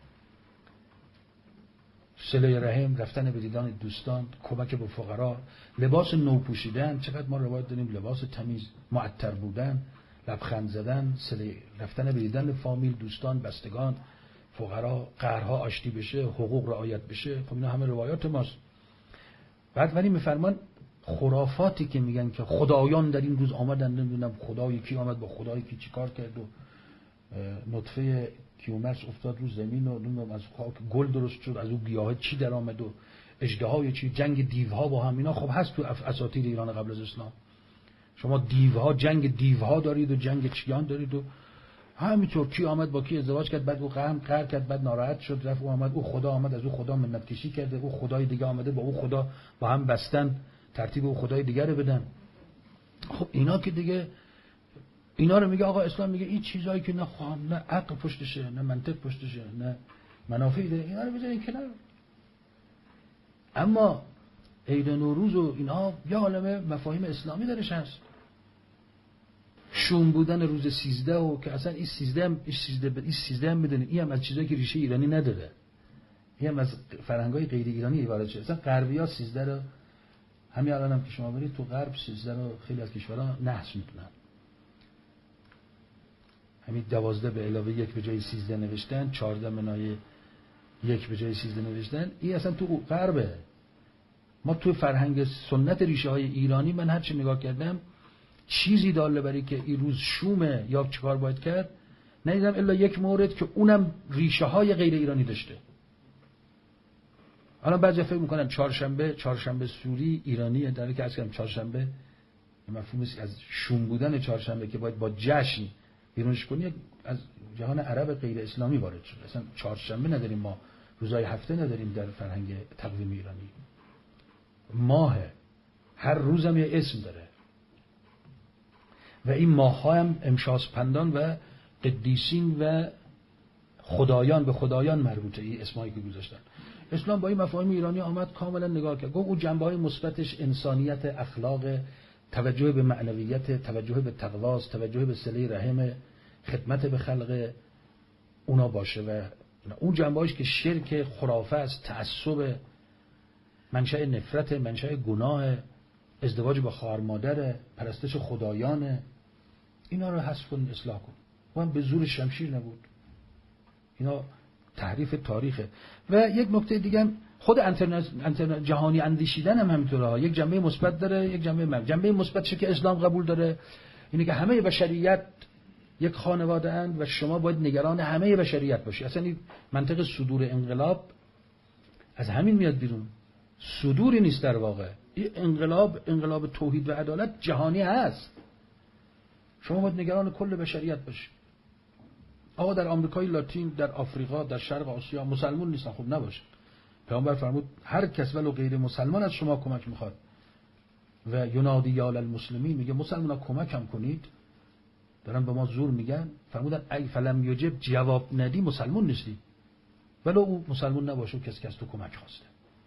S1: صله رحم، رفتن به دیدن دوستان، کمک به فقرا، لباس نو پوشیدن. چقدر ما روایت داریم لباس تمیز، معطر بودن، لبخند زدن، صله رفتن به دیدن فامیل، دوستان، بستگان، فقرا، قهرها آشتی بشه، حقوق رعایت بشه. خب اینا همه روایات ماست. بعد ولی میفرمان خرافاتی که میگن که خدایان در این روز آمدن، نمیدونم خدای کی آمد با خدای کی چیکار کرد و نطفه کیومرث افتاد رو زمین و نمیدونم از خاک گل درست شد، از اون گیاه چی در آمد و اژدهای چی، جنگ دیوها با هم، اینا خب هست تو اساطیر ایران قبل از اسلام. شما دیوها، جنگ دیوها دارید و جنگ چیان دارید و همینطور کی آمد با کی ازدواج کرد، بعد او قهر قهر کرد، بعد ناراحت شد رفت او آمد، او خدا آمد از او خدا منت کشی کرده، او خدای دیگه آمده با او خدا با هم بستن ترتیب او خدای دیگه رو بدن. خب اینا که دیگه اینا رو میگه آقا اسلام میگه این چیزایی که نه خواهم، نه عقل پشتشه، نه منطق پشتشه، نه منافعی داره، اینا رو بذارین کنار. اما عید نوروز و اینا یه عالمه مفاهیم اسلامی درش هست. شوم بودن روز سیزده و که اصلا این سیزده هم این سیزده این سیزده هم بدونید این هم از چیزایی که ریشه ایرانی نداره، این هم از فرهنگای غیر ایرانی عبارت شده. اصلا غربی‌ها سیزده رو همین الان هم که شما برید تو غرب سیزده رو خیلی از کشورها نحس میکنن. همین دوازده به علاوه یک به جای سیزده نوشتن، چهارده منای یک به جای سیزده نوشتن. این اصلا تو غربه. ما تو فرهنگ سنت ریشه های ایرانی من هر چی نگاه کردم چیزی داله برای که این روز شومه یا چیکار باید کرد ندیدم الا یک مورد که اونم ریشه های غیر ایرانی داشته. الان بعضی فکر میکنن چهارشنبه چهارشنبه سوری ایرانیه، در حالی که اصلا چهارشنبه مفهومی است از شوم بودن چهارشنبه که باید با جشن بیرونش کنی از جهان عرب غیر اسلامی وارد شده. اصلا چهارشنبه نداریم ما، روزهای هفته نداریم در فرهنگ تقویم ایرانی. ماه هر روزم یه اسم داره و این ماه ها هم امشاسپندان و قدیسین و خدایان به خدایان مربوطه. این اسمایی که گذاشتن اسلام با این مفاهیم ایرانی آمد کاملا نگاه کرد، گفت اون جنبه‌های مثبتش انسانیت، اخلاق، توجه به معنویت، توجه به تقواست، توجه به صله رحم، خدمت به خلق اونا باشه و اون جنبه‌هاش که شرک، خرافه است، تعصب، منشأ نفرت، منشأ گناه، ازدواج با خواهر مادر، پرستش خدایان، اینا رو حذف کن، اصلاح کن. و هم به زور شمشیر نبود، اینا تحریف تاریخه. و یک نکته دیگه هم خود انترنت جهانی اندیشیدن هم همینطوره، یک جنبه مثبت داره، یک جنبه منفی. جنبه مثبتش که اسلام قبول داره اینه که همه بشریت یک خانواده اند و شما باید نگران همه بشریت باشی. اصلا این منطق صدور انقلاب از همین میاد بیرون، صدوری نیست در واقع. این انقلاب انقلاب توحید و عدالت جهانی هست، شما باید نگران کل بشریت باشی. آقا در آمریکای لاتین، در آفریقا، در شرق آسیا مسلمان نیستن، خب نباشه. پیامبر فرمود هر کس ولو غیر مسلمان از شما کمک میخواد و ینادی یا للمسلمین، میگه مسلمانا کمک هم کنید، دارن به ما زور میگن. فرمودن ای فلم یجب، جواب ندی مسلمان نیستی، ولو او مسلمان نباشه کسی که از تو کمک خواسته.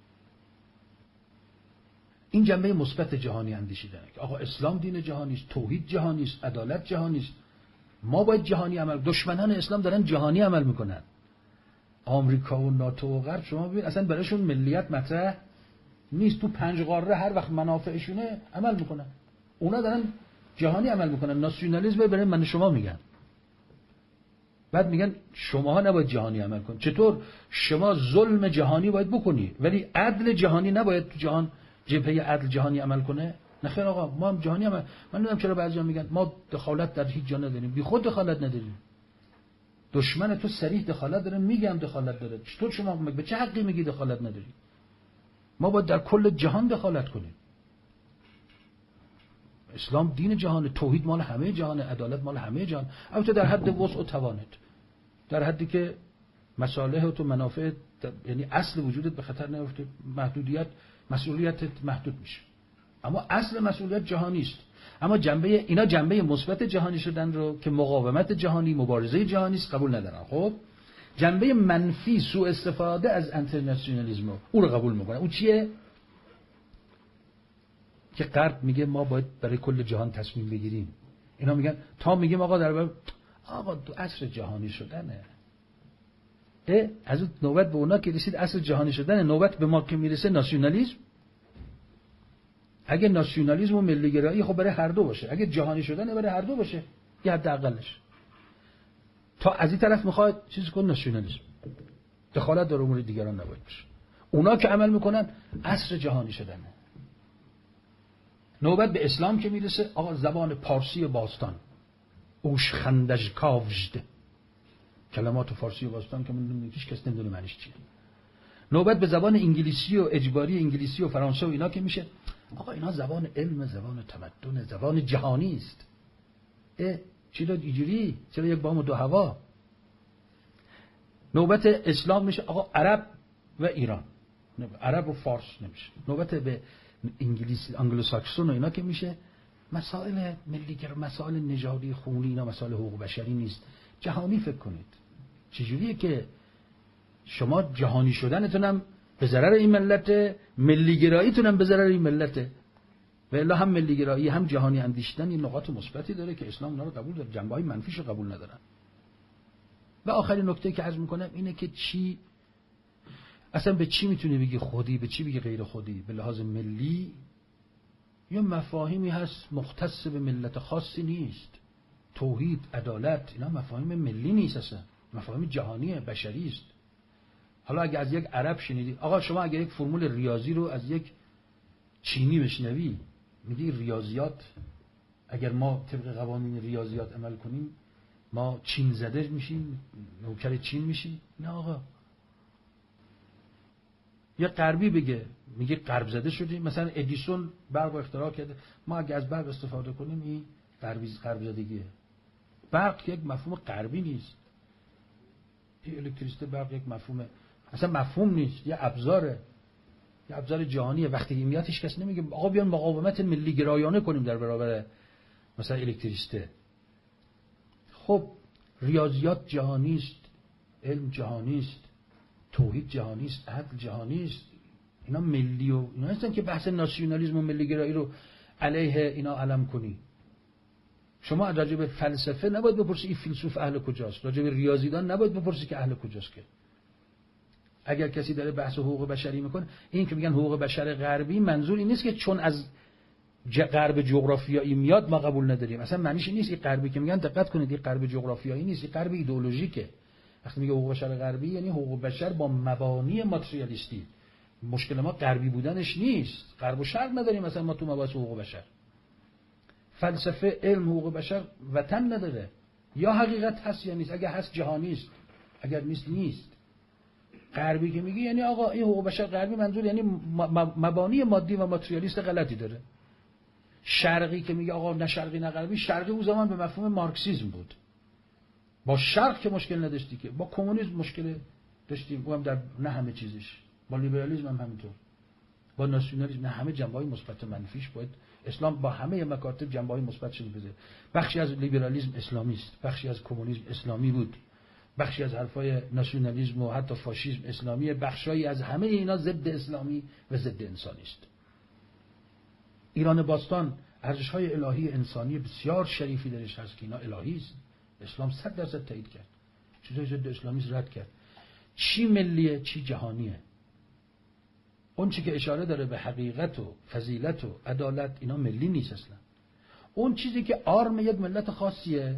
S1: این جنبه مثبت جهانی اندیشیدنه که آقا اسلام دین جهانی است، توحید جهانی است، عدالت جهانی است، ما باید جهانی عمل. دشمنان اسلام دارن جهانی عمل میکنن. آمریکا و ناتو و غرب شما ببین اصلا برایشون ملیت مطرح نیست، تو پنج قاره هر وقت منافعشونه عمل میکنن. اونا دارن جهانی عمل میکنن. ناسیونالیسم برای من شما میگن، بعد میگن شماها نباید جهانی عمل کن. چطور؟ شما ظلم جهانی باید بکنی ولی عدل جهانی نباید تو جهان جبهه عدل جهانی عمل کنه. نخیر آقا، ما هم جهانی عمل. من نمیدونم چرا بعضیا میگن ما دخالت در هیچ جا نداریم. بی خود دخالت نداریم. دشمن تو صریح دخالت داره، میگم دخالت داره. چطور شما به چه حقی میگی دخالت نداری؟ ما باید در کل جهان دخالت کنیم. اسلام دین جهان، توحید مال همه جهان، عدالت مال همه جهان، البته در حد وسع و توانت، در حدی که مصالح و تو منافع، یعنی اصل وجودت به خطر نیفته، محدودیت مسئولیتت محدود میشه. اما اصل مسئولیت جهانی است. اما جنبه اینا جنبه مثبت جهانی شدن رو که مقاومت جهانی، مبارزه جهانی است قبول ندارن. خب جنبه منفی، سوء استفاده از انترناسیونالیسم رو اون رو قبول میکنن. اون چیه؟ که غرب میگه ما باید برای کل جهان تصمیم بگیریم. اینا میگن تا میگیم آقا در آقا تو عصر جهانی شدنه. اه از اون نوبت به اونا که رسید عصر جهانی شدنه، نوبت به ما که میرسه ناسیونالیسم. اگه ناسیونالیسم و ملی گرایی خب برای هر دو باشه، اگه جهانی شدنه برای هر دو باشه، یه حد اقلش. تا از این طرف میخواد چیز کن ناسیونالیسم، دخالت در امور دیگران نباید باشه. اونا که عمل میکنن عصر جهانی شدنه. نوبت به اسلام که میرسه آقا زبان پارسی باستان، اوش خندج کاوجده، کلمات فارسی باستان که من هیچ کس نمیدونه معنیش چیه. نوبت به زبان انگلیسی و اجباری انگلیسی و فرانسه و اینا که میشه آقا اینا زبان علم، زبان تمدن، زبان جهانی است. اه چی داد اینجوری؟ چرا یک بام و دو هوا؟ نوبت اسلام میشه آقا عرب و ایران، عرب و فارس نمیشه. نوبت به انگلیسی انگلوساکسون و اینا که میشه مسائل ملی‌گرا، مسائل نژادی، خونی، اینا مسائل حقوق بشری نیست، جهانی فکر کنید. چجوریه که شما جهانی شدنتونم به ضرر این ملت، ملی‌گراییتونم به ضرر این ملته؟ و الا هم ملی‌گرایی هم جهانی اندیشیدن این نقاط مثبتی داره که اسلام اونا رو قبول داره، جنبه‌های منفیش رو قبول ندارن. و آخرین نکته که عرض می‌کنم اینه که چی اصلا به چی میتونی بگی خودی، به چی بگی غیر خودی؟ به لحاظ ملی یا مفاهیمی هست مختص به ملت خاصی نیست. توحید، عدالت، اینا مفاهیم ملی نیست، اصلا مفاهیم جهانی بشری است. حالا اگه از یک عرب شنیدی آقا شما اگه یک فرمول ریاضی رو از یک چینی بشنوی میگی ریاضیات، اگر ما طبق قوانین ریاضیات عمل کنیم ما چین زده میشیم، نوکر چین میشیم. نه آقا. یه غربی بگه میگه غرب زده شدیم، مثلا ادیسون برق اختراع کرده، ما اگه از برق استفاده کنیم این غربی غرب زدگیه. برق یک مفهوم غربی نیست. این الکتریسیته برق یک مفهوم اصلا مفهوم نیست، یه ابزاره، یه ابزار جهانیه. وقتی که میاد هیچ کس نمیگه آقا بیان مقاومت ملی گرایانه کنیم در برابر مثلا الکتریسیته. خب ریاضیات جهانی است، علم جهانی است، توحید جهانی است، عدل جهانی است. اینا ملی و اینا هستن که بحث ناسیونالیسم و ملی گرایی رو علیه اینا علم کنی. شما راجع به فلسفه نباید بپرسی این فیلسوف اهل کجاست، راجع به ریاضیدان نباید بپرسی که اهل کجاست. که اگر کسی داره بحث حقوق بشری میکنه، این که میگن حقوق بشر غربی، منظور این نیست که چون از غرب جغرافیایی میاد ما قبول نداریم. اصلا معنیش این نیست. این غربی که میگن دقت کنید، این غرب جغرافیایی نیست، این غرب ایدئولوژیکه. وقتی میگه حقوق بشر غربی یعنی حقوق بشر با مبانی ماتریالیستی. مشکل ما غربی بودنش نیست، غرب و شرق نداریم مثلا ما تو مباحث حقوق بشر. فلسفه، علم، حقوق بشر وطن نداره، یا حقیقت هست یا نیست. اگر هست جهانی است، اگر نیست نیست. غربی که میگه یعنی آقا این حقوق بشر غربی، منظور یعنی مبانی مادی و ماتریالیست غلطی داره. شرقی که میگه آقا نه شرقی نه غربی، شرقی اون زمان به مفهوم مارکسیسم بود. با شرق که مشکل نداشتی، که با کمونیسم مشکل داشتیم، اونم در نه همه چیزش. با لیبرالیسم هم همینطور، با ناسیونالیسم، نه همه جنبه‌های مثبت و منفیش باید اسلام با همه مکاتب جنبه‌های مثبتش بده. بخشی از لیبرالیسم اسلامی است، بخشی از کمونیسم اسلامی بود، بخشی از حرفای ناسیونالیسم و حتی فاشیسم اسلامیه، بخشایی از همه اینا ضد اسلامی و ضد انسانی است. ایران باستان ارزش‌های الهی انسانی بسیار شریفی درش هست که اینا الهی است. اسلام صد درصد تایید کرد. چیزای ضد اسلامی رد کرد. چی ملیه چی جهانیه. اون چی که اشاره داره به حقیقت و فضیلت و عدالت، اینا ملی نیست اصلا. اون چیزی که آرم یک ملت خاصیه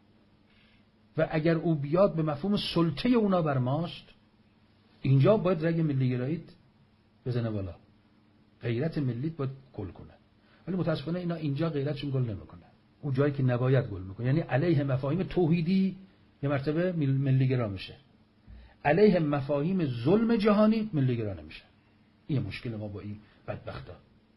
S1: و اگر او بیاد به مفهوم سلطه اونا بر ماست، اینجا باید رگ ملی گراییت بزنه بالا، غیرت ملیت باید گل کنه. ولی متاسفانه اینا اینجا غیرتشون گل نمیکنه، اون جایی که نباید گل میکنه، یعنی علیه مفاهیم توحیدی یه مرتبه ملی‌گرا میشه، علیه مفاهیم ظلم جهانی ملی‌گرا نمیشه. این مشکل ما با این بدبختا.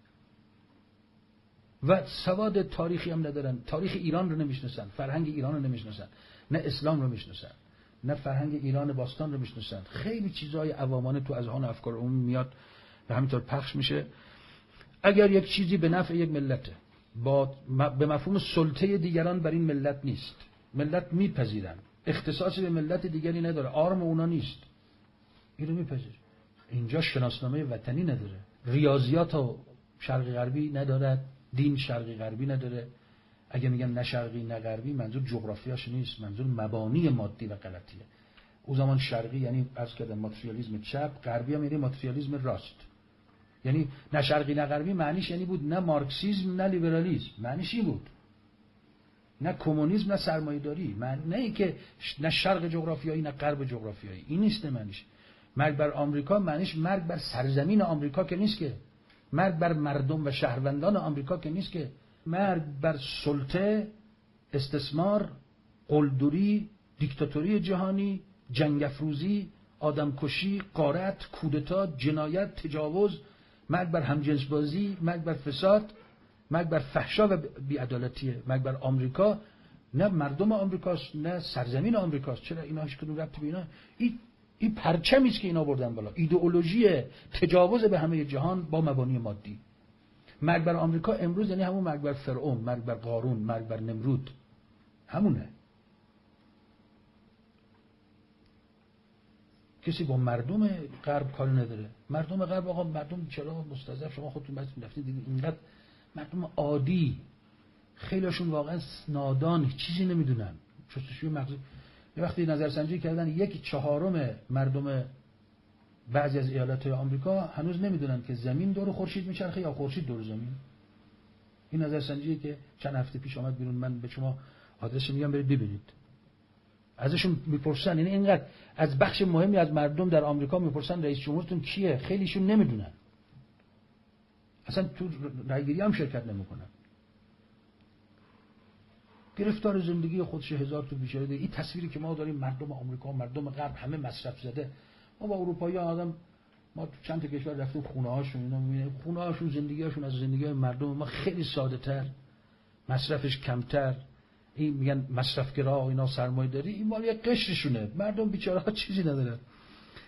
S1: و سواد تاریخی هم ندارن، تاریخ ایران رو نمیشناسن، فرهنگ ایران رو نمیشناسن، نه اسلام رو میشناسن، نه فرهنگ ایران باستان رو میشناسن. خیلی چیزای عوامانه تو اذهان افکار عمومی میاد و همینطور پخش میشه. اگر یک چیزی به نفع یک ملته با به مفهوم سلطه دیگران بر این ملت نیست، ملت میپذیرن، اختصاصی به ملت دیگری نداره، آرم اونا نیست، اینو میپذیر. اینجا شناسنامه وطنی نداره، ریاضیات و شرقی غربی ندارد، دین شرقی غربی نداره. اگه میگن نه شرقی نه غربی منظور جغرافیاش نیست، منظور مبانی مادی و غلطیه. او زمان شرقی یعنی عرض کردم ماتریالیسم چپ، غربی هم یعنی ماتریالیسم راست. یعنی نه شرقی نه غربی معنیش یعنی بود نه مارکسیسم نه لیبرالیسم، معنیش این بود. نه کمونیسم نه سرمایه‌داری، معنی نه اینکه نه شرق جغرافیایی نه غرب جغرافیایی، این نیست معنیش. مرگ بر آمریکا معنیش مرگ بر سرزمین آمریکا که نیست که، مرگ بر مردم و شهروندان آمریکا که نیست که، مرگ بر سلطه، استثمار، قلدری، دیکتاتوری جهانی، جنگ افروزی، آدمکشی، غارت، کودتا، جنایت، تجاوز، مرگ بر همجنسبازی، مرگ بر فساد، مرگ بر فحشا و بی‌عدالتیه. مرگ بر آمریکا نه مردم آمریکاست نه سرزمین آمریکاست. چرا اینا هیچ کدوم ربطی به اینا؟ این این پرچمی است که اینا بردن بالا، ایدئولوژی تجاوز به همه جهان با مبانی مادی. مرگ بر آمریکا امروز یعنی همون مرگ بر فرعون، مرگ بر قارون، مرگ بر نمرود، همونه. کسی با مردم غرب کاری نداره. مردم غرب آقا مردم چرا مستضعف، شما خودتون بعد رفتید دیدید اینقدر مردم عادی، خیلیشون واقعا نادان، چیزی نمیدونن، شستشوی مغزی. یه وقتی نظرسنجی کردن یک چهارم مردم بعضی از ایالت‌های آمریکا هنوز نمیدونن که زمین دور خورشید میچرخه یا خورشید دور زمین. این نظرسنجی که چند هفته پیش آمد بیرون، من به شما آدرسش میگم برید ببینید. ازشون میپرسن، یعنی اینقدر از بخش مهمی از مردم در آمریکا میپرسن رئیس جمهورتون کیه، خیلیشون نمیدونن، اصلا تو رایگیری هم شرکت نمیکنن. گرفتار زندگی خودش هزار تو بیچاره. این تصویری که ما داریم مردم آمریکا، مردم غرب همه مصرف زده. ما با اروپایی‌ها آدم ما تو چند تا کشور رفتیم خونه‌هاشون، اینا می‌بینیم خونه‌هاشون زندگی‌هاشون از زندگی مردم ما خیلی ساده‌تر، مصرفش کمتر. این میگن مصرفگرا اینا سرمایه‌داری، این مال یک قشرشونه. مردم بیچاره‌ها چیزی ندارن.